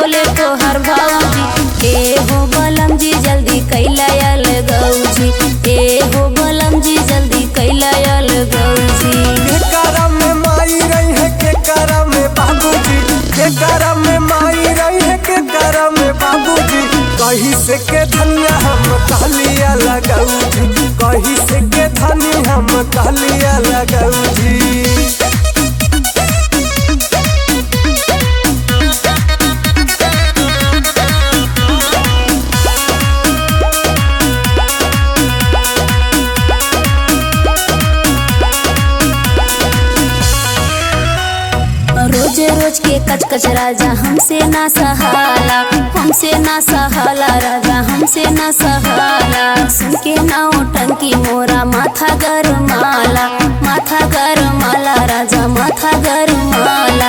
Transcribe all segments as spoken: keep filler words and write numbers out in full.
बोले तो हर भौजी। ए हो बलम जी जल्दी कैला अलगौजी। ए हो बलम जी जल्दी कैला अलगौजी। के करम में माई रही है के करम में बाबूजी। के करम में माई रही है के करम में बाबूजी। कहीं से के धनिया हम कहलिया लगौजी। कहीं से के धनी हम कहलिया लगौजी। रोज रोज के कच कच राजा हमसे ना सहाला। हमसे ना सहाला राजा हमसे ना सहाला। सुन के ना टंकी मोरा माथा गरमाला। माथा गरमाला राजा माथा गरमाला।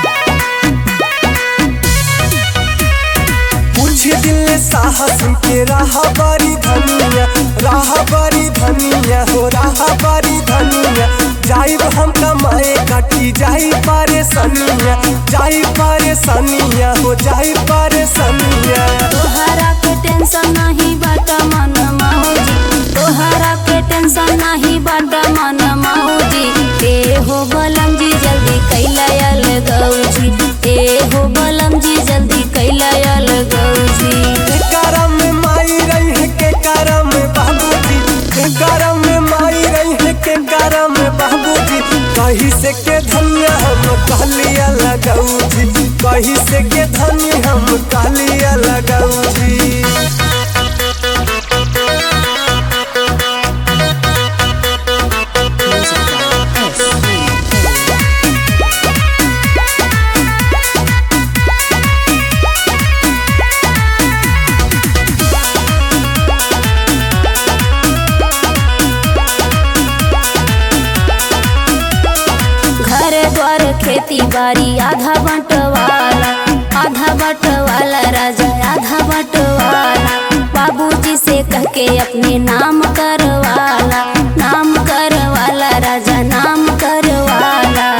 कुछ दिल साहस के राह बारी धनिया। राह बारी धनिया हो राह बारी धनिया। जाइब हम कमाए काटी जाई पारे सनिया। जाई पारे सनिया हो जाई पारे सनिया। तोहरा के टेंशन नहीं बाटा मन मौजी। तोहरा के टेंशन नहीं बाटा मन मौजी। ए हो बलम जी जल्दी कैला अलगौजी। ए हो बलम जी जल्दी कैला अलगौजी। के करम में माई रही है के करम में बाबूजी। के करम में माई रही है के करम में बाबूजी। कहीं से के धनिया हम कहलिया लगौजी। कहीं से के धनी हम कहलिया लगौजी। खेती बारी आधा बंटवाला। आधा बंटवाला राजा आधा बंटवाला। बाबूजी से कह के अपने नाम करवाला। नाम करवाला राजा नाम करवाला।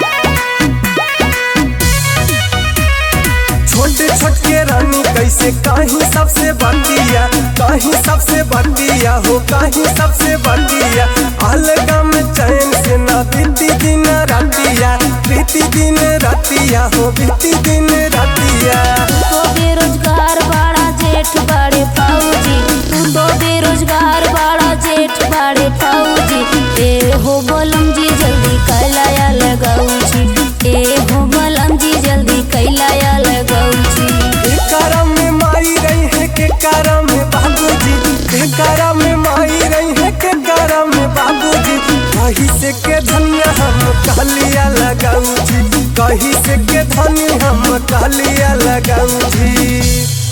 छोटे छोटे रानी कैसे कहीं सबसे बंदिया। कहीं सबसे बंदिया हो कहीं सबसे बंदिया। अलगा में चैन से ना बीती दिन रातिया। बीती दिन रातिया हो बीती दिन रातिया। तू तो बेरोजगार बड़ा जेठ बड़े फौजी। तू तो बेरोजगार बड़ा जेठ बड़े फौजी। ए हो बलम जी जल्दी कैला अलगौजी। ए हो बलम जी जल्दी कैला अलगौजी। के करम में माई रही है के करम में बाबूजी। के करम में माई रही है के करम में बाबूजी। कहीं से के धनिया हम कहलिया लगौजी। कहीं से के धनी हम कहलिया लगौजी।